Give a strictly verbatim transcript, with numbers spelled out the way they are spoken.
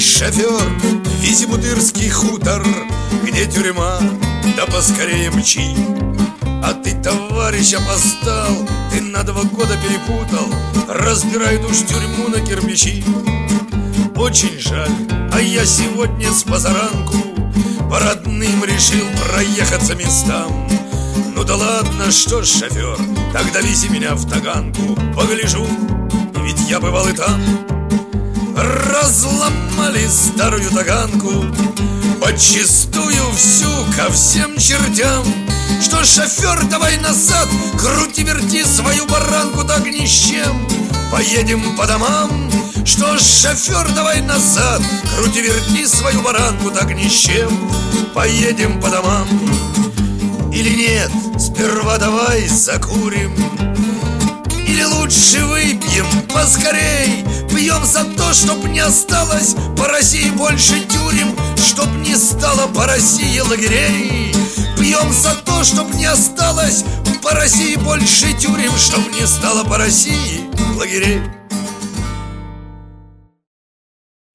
шофер, вези Бутырский хутор, где тюрьма, да поскорее мчи. А ты, товарищ, опоздал, ты на два года перепутал, разбирают уж тюрьму на кирпичи. Очень жаль, а я сегодня с позаранку по родным решил проехаться местам. Ну да ладно, что ж, шофер, тогда вези меня в Таганку, погляжу, ведь я бывал и там. Разломали старую Таганку, подчистую всю ко всем чертям. Что ж, шофер, давай назад, крути-верти свою баранку, так ни с чем. Поедем по домам. Что ж, шофер, давай назад, крути-верти свою баранку, так ни с чем. Поедем по домам. Или нет, сперва давай закурим, или лучше выпьем поскорей. Пьем за то, чтоб не осталось по России больше тюрем, чтоб не стало по России лагерей. Пьем за то, чтоб не осталось по России больше тюрем, чтоб не стало по России лагерей.